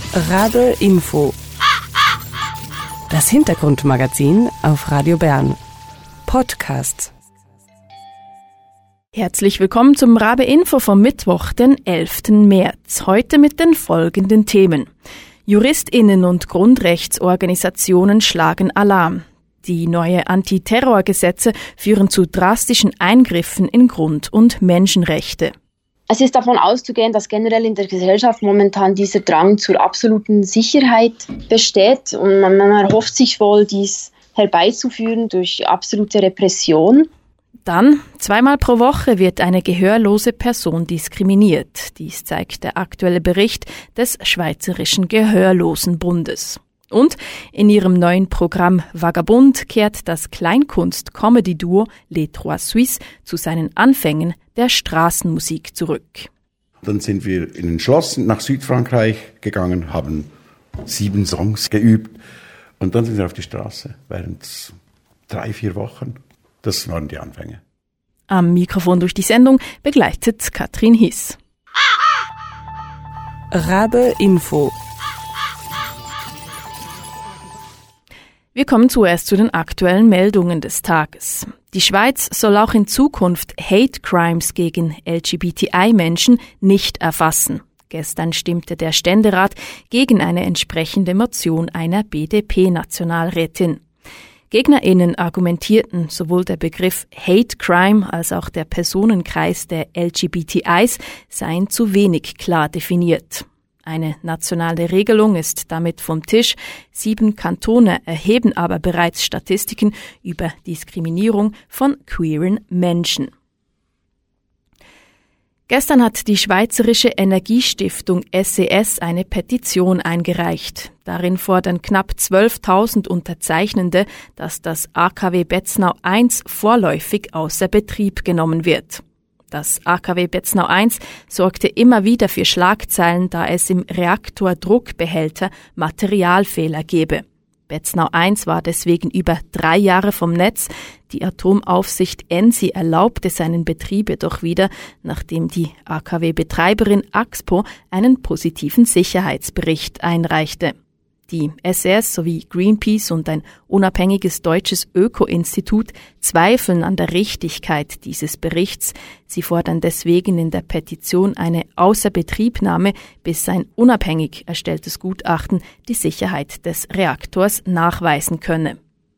Rabe Info. Das Hintergrundmagazin auf Radio Bern. Podcast. Herzlich willkommen zum Rabe Info vom Mittwoch, den 11. März. Heute mit den folgenden Themen. JuristInnen und Grundrechtsorganisationen schlagen Alarm. Die neuen Antiterrorgesetze führen zu drastischen Eingriffen in Grund- und Menschenrechte. Es ist davon auszugehen, dass generell in der Gesellschaft momentan dieser Drang zur absoluten Sicherheit besteht und man erhofft sich wohl, dies herbeizuführen durch absolute Repression. Dann, 2-mal pro Woche wird eine gehörlose Person diskriminiert. Dies zeigt der aktuelle Bericht des Schweizerischen Gehörlosenbundes. Und in ihrem neuen Programm Vagabund kehrt das Kleinkunst-Comedy-Duo Les Trois Suisses zu seinen Anfängen der Straßenmusik zurück. Dann sind wir in ein Schloss nach Südfrankreich gegangen, haben 7 Songs geübt und dann sind wir auf die Straße während 3-4 Wochen. Das waren die Anfänge. Am Mikrofon durch die Sendung begleitet Katrin Hiss. Rabe Info. Wir kommen zuerst zu den aktuellen Meldungen des Tages. Die Schweiz soll auch in Zukunft Hate Crimes gegen LGBTI-Menschen nicht erfassen. Gestern stimmte der Ständerat gegen eine entsprechende Motion einer BDP-Nationalrätin. GegnerInnen argumentierten, sowohl der Begriff Hate Crime als auch der Personenkreis der LGBTIs seien zu wenig klar definiert. Eine nationale Regelung ist damit vom Tisch. 7 Kantone erheben aber bereits Statistiken über Diskriminierung von queeren Menschen. Gestern hat die Schweizerische Energiestiftung SES eine Petition eingereicht. Darin fordern knapp 12.000 Unterzeichnende, dass das AKW Betznau I vorläufig außer Betrieb genommen wird. Das AKW Betznau I sorgte immer wieder für Schlagzeilen, da es im Reaktordruckbehälter Materialfehler gebe. Betznau I war deswegen über 3 Jahre vom Netz. Die Atomaufsicht ENSI erlaubte seinen Betrieb jedoch wieder, nachdem die AKW-Betreiberin Axpo einen positiven Sicherheitsbericht einreichte. Die SES sowie Greenpeace und ein unabhängiges deutsches Öko-Institut zweifeln an der Richtigkeit dieses Berichts. Sie fordern deswegen in der Petition eine Außerbetriebnahme, bis ein unabhängig erstelltes Gutachten die Sicherheit des Reaktors nachweisen könne.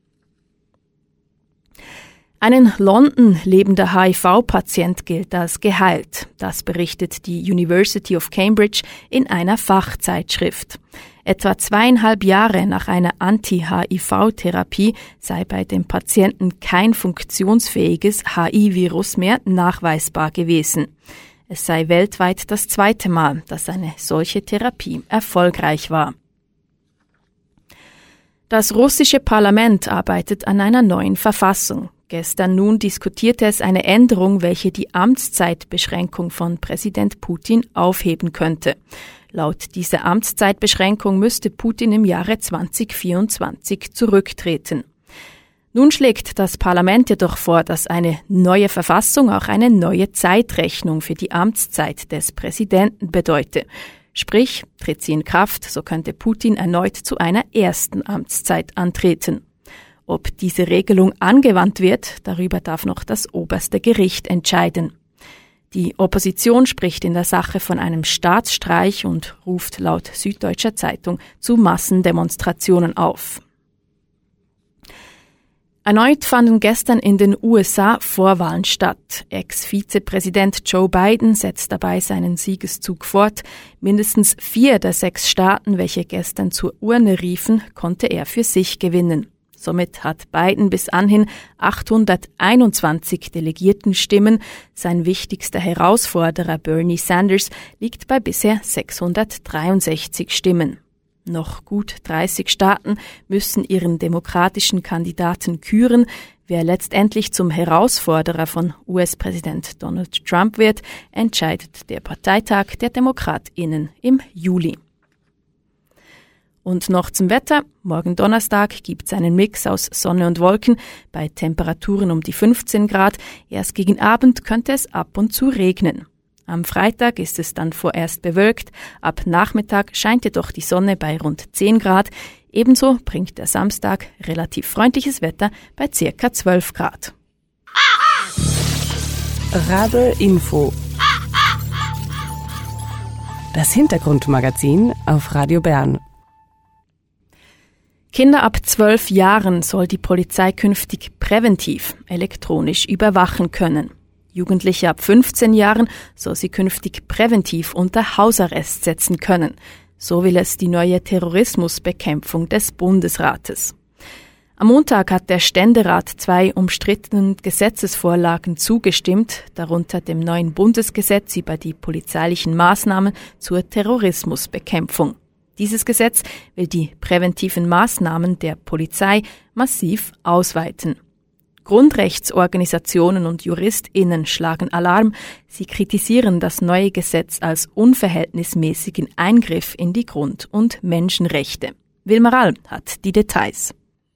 Ein in London lebender HIV-Patient gilt als geheilt. Das berichtet die University of Cambridge in einer Fachzeitschrift. Etwa 2,5 Jahre nach einer Anti-HIV-Therapie sei bei dem Patienten kein funktionsfähiges HIV-Virus mehr nachweisbar gewesen. Es sei weltweit das 2. Mal, dass eine solche Therapie erfolgreich war. Das russische Parlament arbeitet an einer neuen Verfassung. Gestern nun diskutierte es eine Änderung, welche die Amtszeitbeschränkung von Präsident Putin aufheben könnte. Laut dieser Amtszeitbeschränkung müsste Putin im Jahre 2024 zurücktreten. Nun schlägt das Parlament jedoch vor, dass eine neue Verfassung auch eine neue Zeitrechnung für die Amtszeit des Präsidenten bedeute. Sprich, tritt sie in Kraft, so könnte Putin erneut zu einer ersten Amtszeit antreten. Ob diese Regelung angewandt wird, darüber darf noch das oberste Gericht entscheiden. Die Opposition spricht in der Sache von einem Staatsstreich und ruft laut Süddeutscher Zeitung zu Massendemonstrationen auf. Erneut fanden gestern in den USA Vorwahlen statt. Ex-Vizepräsident Joe Biden setzt dabei seinen Siegeszug fort. Mindestens 4 der 6 Staaten, welche gestern zur Urne riefen, konnte er für sich gewinnen. Somit hat Biden bis anhin 821 Delegiertenstimmen. Sein wichtigster Herausforderer Bernie Sanders liegt bei bisher 663 Stimmen. Noch gut 30 Staaten müssen ihren demokratischen Kandidaten küren. Wer letztendlich zum Herausforderer von US-Präsident Donald Trump wird, entscheidet der Parteitag der DemokratInnen im Juli. Und noch zum Wetter. Morgen Donnerstag gibt's einen Mix aus Sonne und Wolken bei Temperaturen um die 15 Grad. Erst gegen Abend könnte es ab und zu regnen. Am Freitag ist es dann vorerst bewölkt, ab Nachmittag scheint jedoch die Sonne bei rund 10 Grad. Ebenso bringt der Samstag relativ freundliches Wetter bei ca. 12 Grad. Rabe Info. Das Hintergrundmagazin auf Radio Bern. Kinder ab 12 Jahren soll die Polizei künftig präventiv elektronisch überwachen können. Jugendliche ab 15 Jahren soll sie künftig präventiv unter Hausarrest setzen können. So will es die neue Terrorismusbekämpfung des Bundesrates. Am Montag hat der Ständerat 2 umstrittenen Gesetzesvorlagen zugestimmt, darunter dem neuen Bundesgesetz über die polizeilichen Maßnahmen zur Terrorismusbekämpfung. Dieses Gesetz will die präventiven Maßnahmen der Polizei massiv ausweiten. Grundrechtsorganisationen und JuristInnen schlagen Alarm. Sie kritisieren das neue Gesetz als unverhältnismäßigen Eingriff in die Grund- und Menschenrechte. Wilma Rall hat die Details.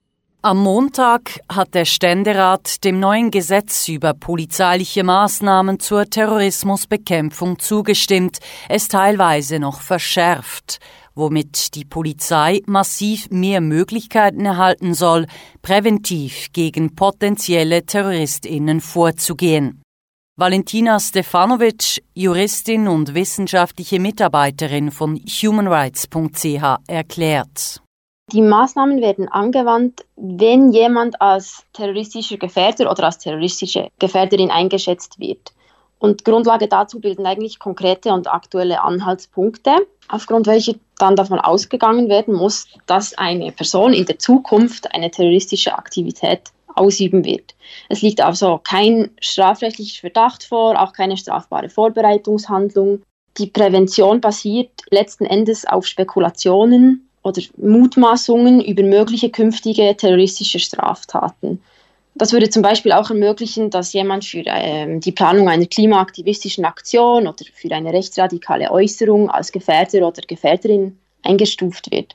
Am Montag hat der Ständerat dem neuen Gesetz über polizeiliche Maßnahmen zur Terrorismusbekämpfung zugestimmt, es teilweise noch verschärft, womit die Polizei massiv mehr Möglichkeiten erhalten soll, präventiv gegen potenzielle TerroristInnen vorzugehen. Valentina Stefanovic, Juristin und wissenschaftliche Mitarbeiterin von humanrights.ch, erklärt. Die Maßnahmen werden angewandt, wenn jemand als terroristischer Gefährder oder als terroristische Gefährderin eingeschätzt wird. Und Grundlage dazu bilden eigentlich konkrete und aktuelle Anhaltspunkte, aufgrund welcher dann davon ausgegangen werden muss, dass eine Person in der Zukunft eine terroristische Aktivität ausüben wird. Es liegt also kein strafrechtlicher Verdacht vor, auch keine strafbare Vorbereitungshandlung. Die Prävention basiert letzten Endes auf Spekulationen oder Mutmaßungen über mögliche künftige terroristische Straftaten. Das würde zum Beispiel auch ermöglichen, dass jemand für die Planung einer klimaaktivistischen Aktion oder für eine rechtsradikale Äußerung als Gefährder oder Gefährderin eingestuft wird.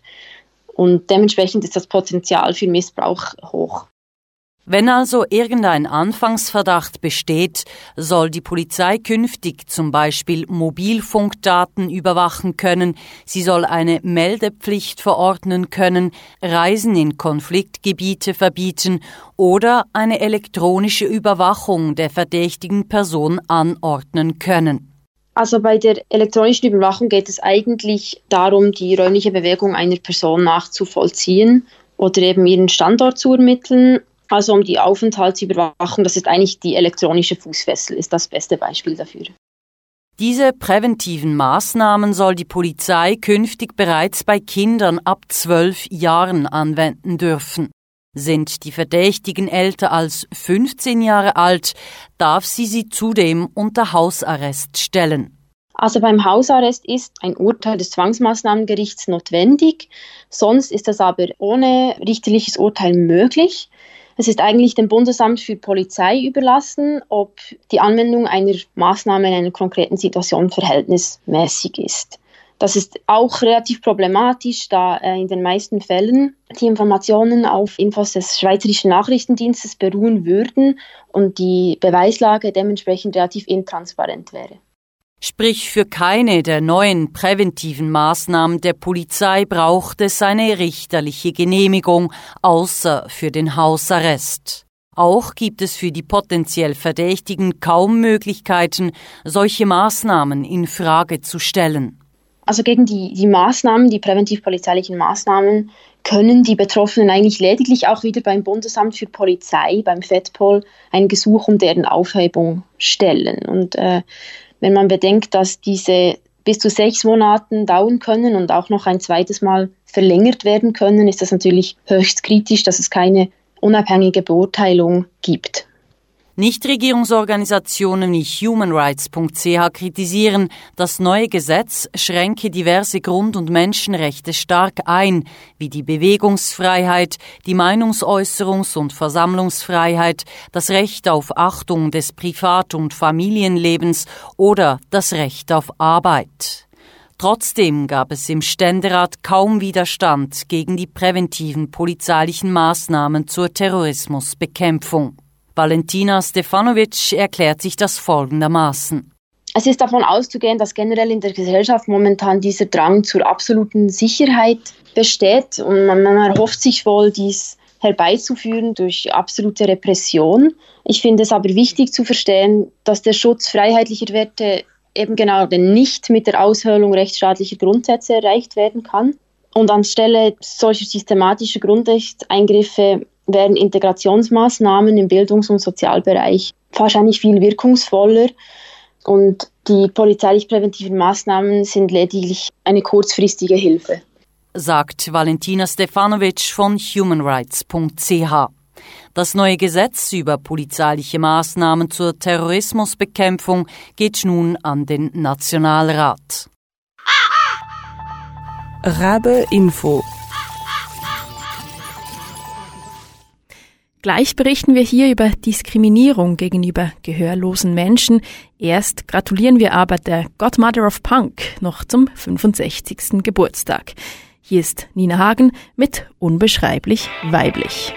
Und dementsprechend ist das Potenzial für Missbrauch hoch. Wenn also irgendein Anfangsverdacht besteht, soll die Polizei künftig zum Beispiel Mobilfunkdaten überwachen können, sie soll eine Meldepflicht verordnen können, Reisen in Konfliktgebiete verbieten oder eine elektronische Überwachung der verdächtigen Person anordnen können. Also bei der elektronischen Überwachung geht es eigentlich darum, die räumliche Bewegung einer Person nachzuvollziehen oder eben ihren Standort zu ermitteln. Also um die Aufenthaltsüberwachung, das ist eigentlich die elektronische Fußfessel, ist das beste Beispiel dafür. Diese präventiven Maßnahmen soll die Polizei künftig bereits bei Kindern ab 12 Jahren anwenden dürfen. Sind die Verdächtigen älter als 15 Jahre alt, darf sie zudem unter Hausarrest stellen. Also beim Hausarrest ist ein Urteil des Zwangsmaßnahmengerichts notwendig, sonst ist das aber ohne richterliches Urteil möglich. Es ist eigentlich dem Bundesamt für Polizei überlassen, ob die Anwendung einer Maßnahme in einer konkreten Situation verhältnismäßig ist. Das ist auch relativ problematisch, da in den meisten Fällen die Informationen auf Infos des Schweizerischen Nachrichtendienstes beruhen würden und die Beweislage dementsprechend relativ intransparent wäre. Sprich, für keine der neuen präventiven Maßnahmen der Polizei braucht es eine richterliche Genehmigung, außer für den Hausarrest. Auch gibt es für die potenziell Verdächtigen kaum Möglichkeiten, solche Maßnahmen in Frage zu stellen. Also gegen die Maßnahmen, die präventiv-polizeilichen Maßnahmen, können die Betroffenen eigentlich lediglich auch wieder beim Bundesamt für Polizei, beim FEDPOL, ein Gesuch um deren Aufhebung stellen. Und wenn man bedenkt, dass diese bis zu 6 Monaten dauern können und auch noch ein zweites Mal verlängert werden können, ist das natürlich höchst kritisch, dass es keine unabhängige Beurteilung gibt. Nichtregierungsorganisationen wie humanrights.ch kritisieren, das neue Gesetz schränke diverse Grund- und Menschenrechte stark ein, wie die Bewegungsfreiheit, die Meinungsäußerungs- und Versammlungsfreiheit, das Recht auf Achtung des Privat- und Familienlebens oder das Recht auf Arbeit. Trotzdem gab es im Ständerat kaum Widerstand gegen die präventiven polizeilichen Maßnahmen zur Terrorismusbekämpfung. Valentina Stefanovic erklärt sich das folgendermaßen. Es ist davon auszugehen, dass generell in der Gesellschaft momentan dieser Drang zur absoluten Sicherheit besteht und man erhofft sich wohl, dies herbeizuführen durch absolute Repression. Ich finde es aber wichtig zu verstehen, dass der Schutz freiheitlicher Werte eben genau nicht mit der Aushöhlung rechtsstaatlicher Grundsätze erreicht werden kann. Und anstelle solcher systematischer Grundrechtseingriffe wären Integrationsmaßnahmen im Bildungs- und Sozialbereich wahrscheinlich viel wirkungsvoller. Und die polizeilich-präventiven Maßnahmen sind lediglich eine kurzfristige Hilfe. Sagt Valentina Stefanovic von humanrights.ch. Das neue Gesetz über polizeiliche Maßnahmen zur Terrorismusbekämpfung geht nun an den Nationalrat. Rabe Info. Gleich berichten wir hier über Diskriminierung gegenüber gehörlosen Menschen. Erst gratulieren wir aber der Godmother of Punk noch zum 65. Geburtstag. Hier ist Nina Hagen mit Unbeschreiblich weiblich.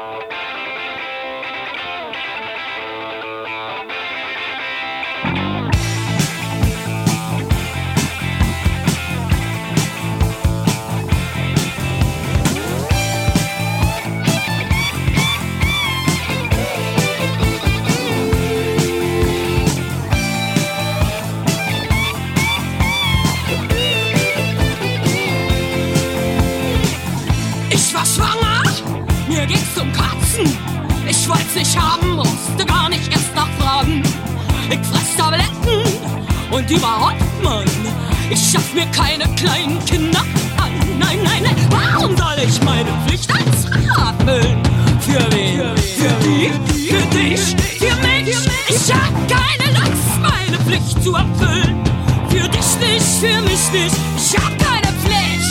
Ich war schwanger, mir ging's zum Kotzen. Ich wollt's nicht haben, musste gar nicht erst nachfragen. Ich fress Tabletten und überhaupt, Mann, ich schaff mir keine kleinen Kinder an. Nein, nein, nein, warum soll ich meine Pflicht als Frau erfüllen? Für wen? Für die? Für dich? Für mich? Ich hab keine Lust, meine Pflicht zu erfüllen. Für dich nicht, für mich nicht, ich hab keine Pflicht.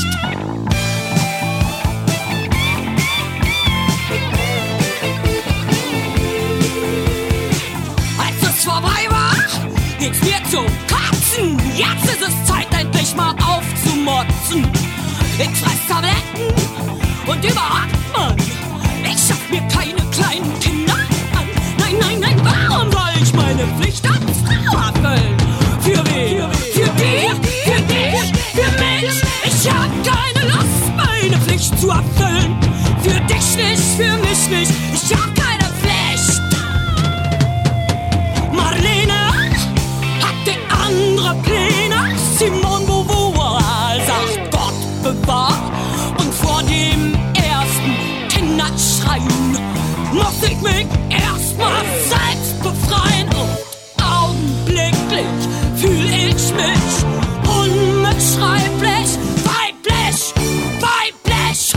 Vorbei war, ging's mir zum Kotzen. Jetzt ist es Zeit, endlich mal aufzumotzen. Ich fress Tabletten und überhaupt, Mann, ich schaff mir keine kleinen Kinder an. Nein, nein, nein, warum soll ich meine Pflicht als Frau erfüllen? Für wen? Für die? Für dich? Für mich? Ich hab keine Lust, meine Pflicht zu erfüllen. Für dich nicht, für mich nicht, ich hab keine Pflicht. Marlene hatte andere Pläne. Simone Beauvoir sagt Gott bewahrt. Und vor dem ersten Kinderschreien muss ich mich erstmal selbst befreien. Und augenblicklich fühl ich mich unbeschreiblich weiblich, weiblich.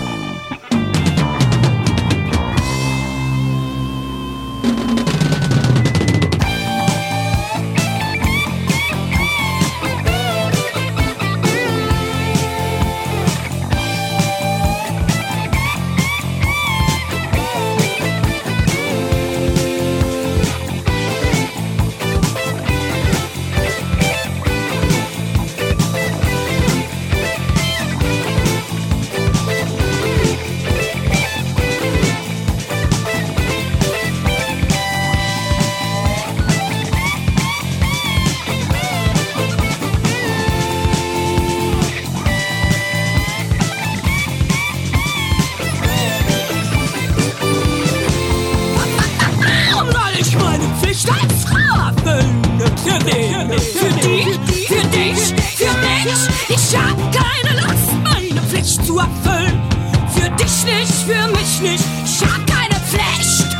Ich hab keine Lust, meine Pflicht zu erfüllen. Für dich nicht, für mich nicht, ich hab keine Pflicht.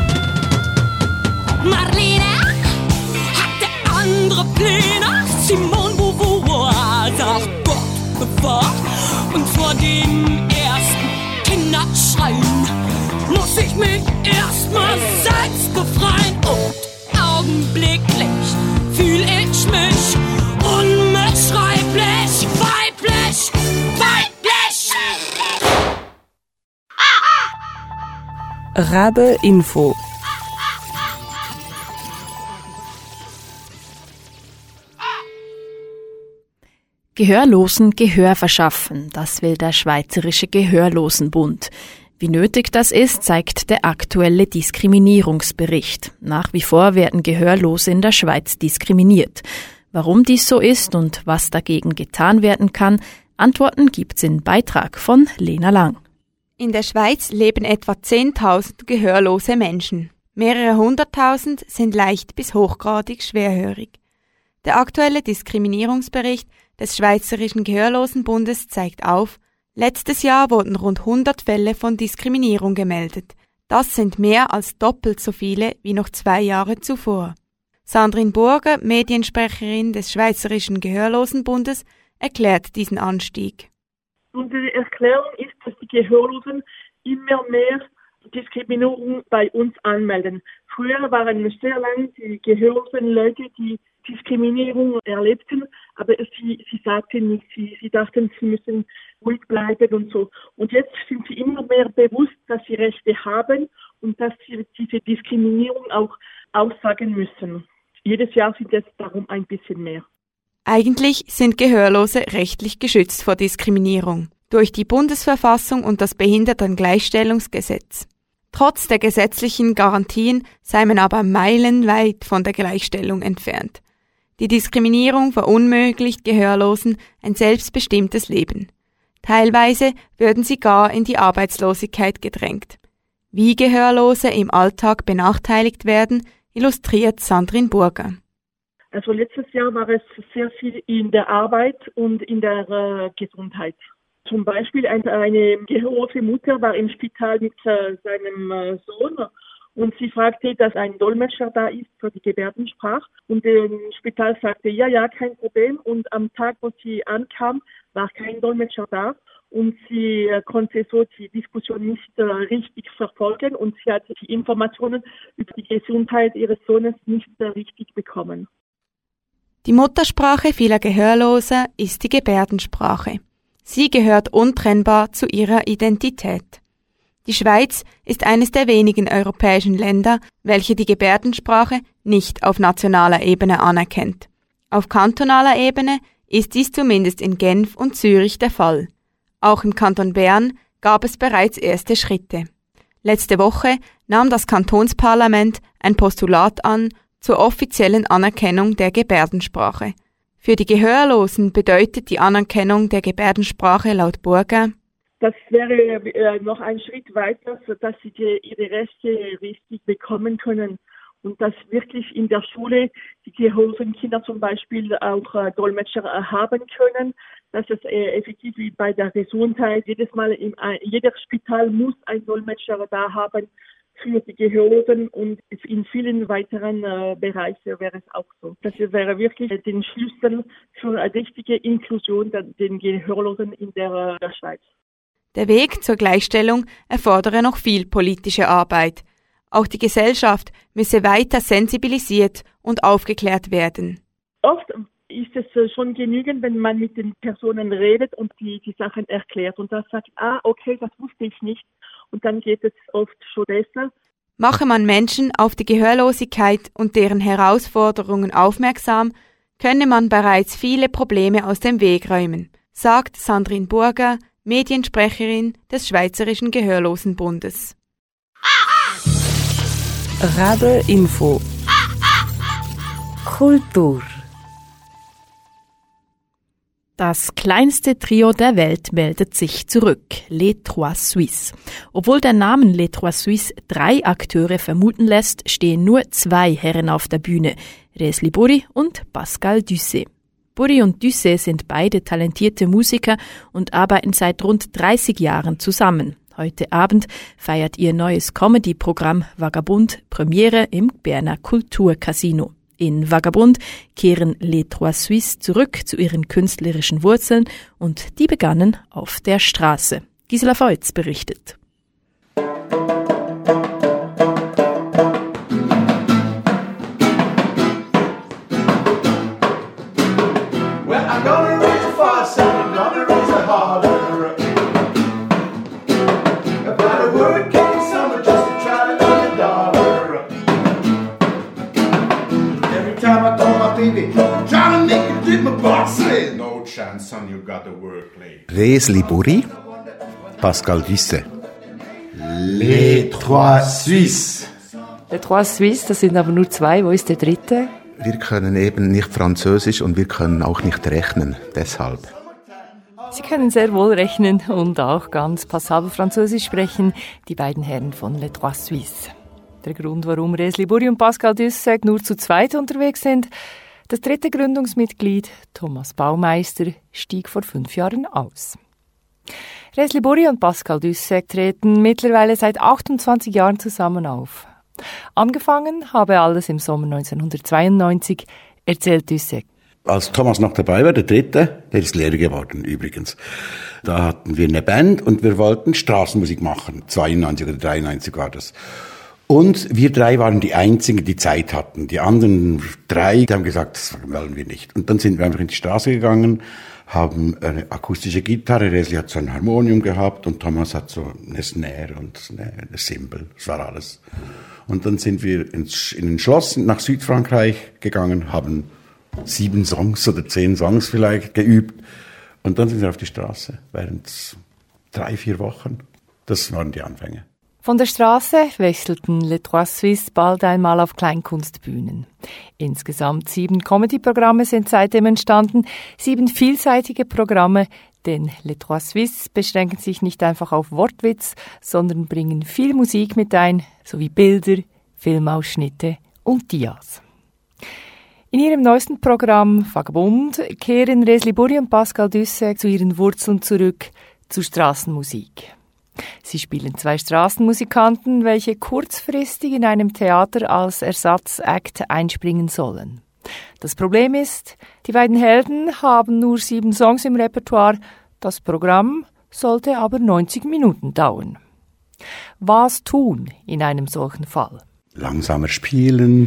Marlene hatte andere Pläne. Simone Beauvoir sagt Gott bewahrt. Und vor dem ersten Kinderschreien muss ich mich erstmal selbst befreien. Und augenblicklich fühl ich mich unbeschreiblich weiblich, weiblich. Rabe Info. Gehörlosen Gehör verschaffen, das will der Schweizerische Gehörlosenbund. Wie nötig das ist, zeigt der aktuelle Diskriminierungsbericht. Nach wie vor werden Gehörlose in der Schweiz diskriminiert. Warum dies so ist und was dagegen getan werden kann, Antworten gibt's im Beitrag von Lena Lang. In der Schweiz leben etwa 10.000 gehörlose Menschen. Mehrere 100.000 sind leicht bis hochgradig schwerhörig. Der aktuelle Diskriminierungsbericht des Schweizerischen Gehörlosenbundes zeigt auf, letztes Jahr wurden rund 100 Fälle von Diskriminierung gemeldet. Das sind mehr als doppelt so viele wie noch 2 Jahre zuvor. Sandrine Burger, Mediensprecherin des Schweizerischen Gehörlosenbundes, erklärt diesen Anstieg. Unsere Erklärung ist, dass die Gehörlosen immer mehr Diskriminierung bei uns anmelden. Früher waren sehr lange die gehörlosen Leute, die Diskriminierung erlebten, aber sie sagten nicht, sie dachten, sie müssen ruhig bleiben und so. Und jetzt sind sie immer mehr bewusst, dass sie Rechte haben und dass sie diese Diskriminierung auch aussagen müssen. Jedes Jahr sind es darum ein bisschen mehr. Eigentlich sind Gehörlose rechtlich geschützt vor Diskriminierung durch die Bundesverfassung und das Behindertengleichstellungsgesetz. Trotz der gesetzlichen Garantien sei man aber meilenweit von der Gleichstellung entfernt. Die Diskriminierung verunmöglicht Gehörlosen ein selbstbestimmtes Leben. Teilweise würden sie gar in die Arbeitslosigkeit gedrängt. Wie Gehörlose im Alltag benachteiligt werden, illustriert Sandrine Burger. Also letztes Jahr war es sehr viel in der Arbeit und in der Gesundheit. Zum Beispiel eine gehörlose Mutter war im Spital mit seinem Sohn und sie fragte, dass ein Dolmetscher da ist für die Gebärdensprache. Und das Spital sagte, ja, kein Problem. Und am Tag, wo sie ankam, war kein Dolmetscher da. Und sie konnte so die Diskussion nicht richtig verfolgen und sie hat die Informationen über die Gesundheit ihres Sohnes nicht richtig bekommen. Die Muttersprache vieler Gehörloser ist die Gebärdensprache. Sie gehört untrennbar zu ihrer Identität. Die Schweiz ist eines der wenigen europäischen Länder, welche die Gebärdensprache nicht auf nationaler Ebene anerkennt. Auf kantonaler Ebene ist dies zumindest in Genf und Zürich der Fall. Auch im Kanton Bern gab es bereits erste Schritte. Letzte Woche nahm das Kantonsparlament ein Postulat an zur offiziellen Anerkennung der Gebärdensprache. Für die Gehörlosen bedeutet die Anerkennung der Gebärdensprache laut Burger: Das wäre noch ein Schritt weiter, sodass sie ihre Rechte richtig bekommen können und dass wirklich in der Schule die gehörlosen Kinder zum Beispiel auch Dolmetscher haben können, dass es effektiv wie bei der Gesundheit jedes Mal jeder Spital muss ein Dolmetscher da haben für die Gehörlosen und in vielen weiteren Bereichen wäre es auch so. Das wäre wirklich den Schlüssel für eine richtige Inklusion der Gehörlosen in der Schweiz. Der Weg zur Gleichstellung erfordere noch viel politische Arbeit. Auch die Gesellschaft müsse weiter sensibilisiert und aufgeklärt werden. Oft ist es schon genügend, wenn man mit den Personen redet und die Sachen erklärt und dann sagt, okay, das wusste ich nicht. Und dann geht es oft schon besser. Mache man Menschen auf die Gehörlosigkeit und deren Herausforderungen aufmerksam, könne man bereits viele Probleme aus dem Weg räumen, sagt Sandrine Burger, Mediensprecherin des Schweizerischen Gehörlosenbundes. Radar Info Kultur. Das kleinste Trio der Welt meldet sich zurück, Les Trois Suisses. Obwohl der Name Les Trois Suisses 3 Akteure vermuten lässt, stehen nur 2 Herren auf der Bühne, Resli Burri und Pascal Dusset. Burri und Dusset sind beide talentierte Musiker und arbeiten seit rund 30 Jahren zusammen. Heute Abend feiert ihr neues Comedy-Programm Vagabund Premiere im Berner Kulturcasino. In Vagabund kehren Les Trois Suisses zurück zu ihren künstlerischen Wurzeln und die begannen auf der Straße. Gisela Feutz berichtet. Resli Burri, Pascal Dusset. Les Trois Suisses. Les Trois Suisses, das sind aber nur zwei. Wo ist der dritte? Wir können eben nicht Französisch und wir können auch nicht rechnen, deshalb. Sie können sehr wohl rechnen und auch ganz passabel Französisch sprechen, die beiden Herren von Les Trois Suisses. Der Grund, warum Resli Burri und Pascal Dussek nur zu zweit unterwegs sind: das dritte Gründungsmitglied, Thomas Baumeister, stieg vor 5 Jahren aus. Resli Burri und Pascal Dussek treten mittlerweile seit 28 Jahren zusammen auf. Angefangen habe alles im Sommer 1992, erzählt Dussek. Als Thomas noch dabei war, der dritte, der ist Lehrer geworden übrigens. Da hatten wir eine Band und wir wollten Straßenmusik machen. 92 oder 93 war das. Und wir 3 waren die Einzigen, die Zeit hatten. Die anderen 3, die haben gesagt, das wollen wir nicht. Und dann sind wir einfach in die Straße gegangen, haben eine akustische Gitarre, Resli hat so ein Harmonium gehabt und Thomas hat so eine Snare und eine Cymbal. Das war alles. Und dann sind wir in ein Schloss nach Südfrankreich gegangen, haben 7 Songs oder 10 Songs vielleicht geübt. Und dann sind wir auf die Straße während 3-4 Wochen. Das waren die Anfänge. Von der Straße wechselten Les Trois Suisses bald einmal auf Kleinkunstbühnen. Insgesamt 7 Comedy-Programme sind seitdem entstanden, 7 vielseitige Programme, denn Les Trois Suisses beschränken sich nicht einfach auf Wortwitz, sondern bringen viel Musik mit ein, sowie Bilder, Filmausschnitte und Dias. In ihrem neuesten Programm Vagabund kehren Resli Burri und Pascal Dussek zu ihren Wurzeln zurück, zur Straßenmusik. Sie spielen 2 Straßenmusikanten, welche kurzfristig in einem Theater als Ersatzakt einspringen sollen. Das Problem ist, die beiden Helden haben nur 7 Songs im Repertoire, das Programm sollte aber 90 Minuten dauern. Was tun in einem solchen Fall? Langsamer spielen.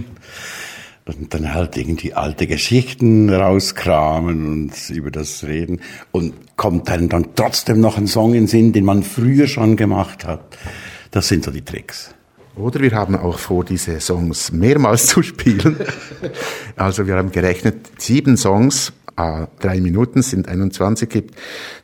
Und dann halt irgendwie alte Geschichten rauskramen und über das reden. Und kommt dann trotzdem noch ein Song in den Sinn, den man früher schon gemacht hat. Das sind so die Tricks. Oder wir haben auch vor, diese Songs mehrmals zu spielen. Also wir haben gerechnet, 7 Songs, 3 Minuten sind 21, gibt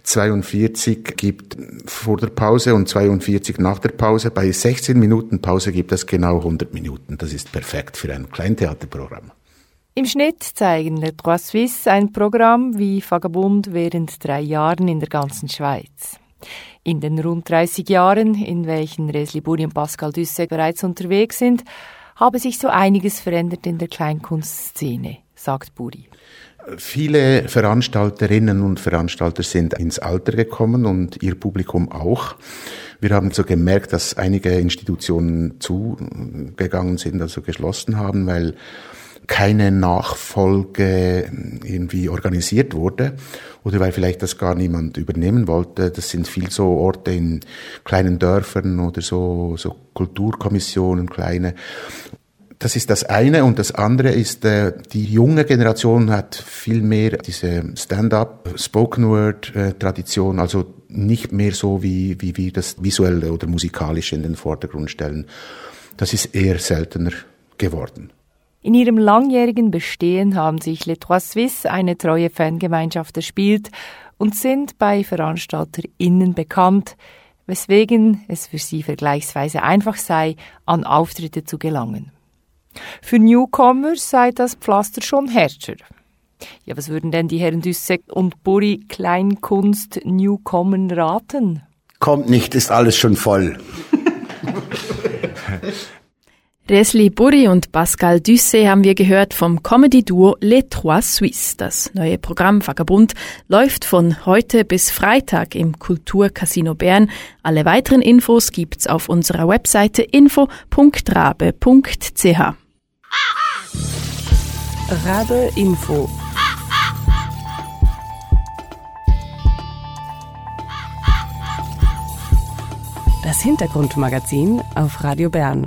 42 gibt vor der Pause und 42 nach der Pause. Bei 16 Minuten Pause gibt es genau 100 Minuten. Das ist perfekt für ein Kleintheaterprogramm. Im Schnitt zeigen Les Trois Suisses ein Programm wie Vagabund während 3 Jahren in der ganzen Schweiz. In den rund 30 Jahren, in welchen Resli Burri und Pascal Dussek bereits unterwegs sind, habe sich so einiges verändert in der Kleinkunstszene, sagt Burri. Viele Veranstalterinnen und Veranstalter sind ins Alter gekommen und ihr Publikum auch. Wir haben so gemerkt, dass einige Institutionen zugegangen sind, also geschlossen haben, weil keine Nachfolge irgendwie organisiert wurde oder weil vielleicht das gar niemand übernehmen wollte. Das sind viel so Orte in kleinen Dörfern oder so Kulturkommissionen, kleine. Das ist das eine, und das andere ist, die junge Generation hat viel mehr diese Stand-up, Spoken-Word-Tradition, also nicht mehr so, wie wir das Visuelle oder Musikalische in den Vordergrund stellen. Das ist eher seltener geworden. In ihrem langjährigen Bestehen haben sich Les Trois Suisses eine treue Fangemeinschaft erspielt und sind bei VeranstalterInnen bekannt, weswegen es für sie vergleichsweise einfach sei, an Auftritte zu gelangen. Für Newcomer sei das Pflaster schon härter. Ja, was würden denn die Herren Dussek und Burri Kleinkunst Newcomern raten? Kommt nicht, ist alles schon voll. Resli Burri und Pascal Dussek haben wir gehört vom Comedy-Duo Les Trois Suisses. Das neue Programm Vagabund läuft von heute bis Freitag im Kulturcasino Bern. Alle weiteren Infos gibt's auf unserer Webseite info.rabe.ch. Rabe Info. Das Hintergrundmagazin auf Radio Bern.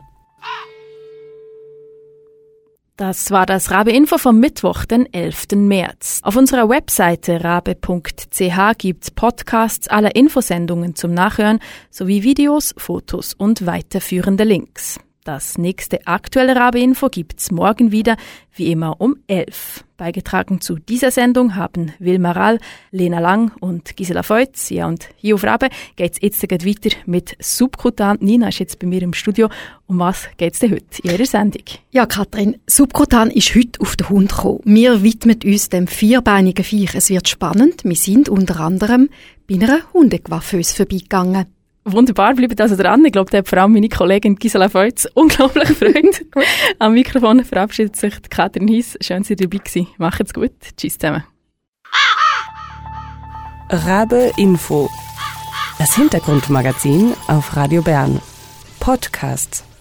Das war das Rabe-Info vom Mittwoch, den 11. März. Auf unserer Webseite rabe.ch gibt's Podcasts aller Infosendungen zum Nachhören sowie Videos, Fotos und weiterführende Links. Das nächste aktuelle Rabe-Info gibt's morgen wieder, wie immer um 11. Beigetragen zu dieser Sendung haben Wilma Rall, Lena Lang und Gisela Feutz. Ja, und hier auf Rabe geht's jetzt weiter mit Subkutan. Nina ist jetzt bei mir im Studio. Um was geht's denn heute in Ihrer Sendung? Ja, Katrin, Subkutan ist heute auf den Hund gekommen. Wir widmen uns dem vierbeinigen Viech. Es wird spannend. Wir sind unter anderem bei einer Hundecoiffeuse vorbeigegangen. Wunderbar, bleibt also dran. Ich glaube, da hat vor allem meine Kollegin Gisela Feutz unglaublich Freude. Am Mikrofon verabschiedet sich Katrin Hies. Schön, dass ihr dabei gewesen. Macht's gut. Tschüss zusammen. Rabe Info. Das Hintergrundmagazin auf Radio Bern. Podcast.